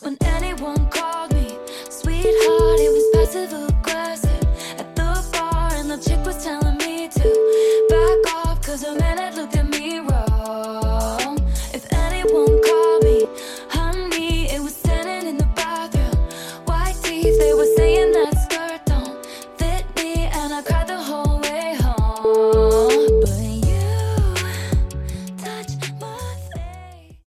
When anyone called me sweetheart, it was passive aggressive at the bar, and the chick was telling me to back off, 'cause her man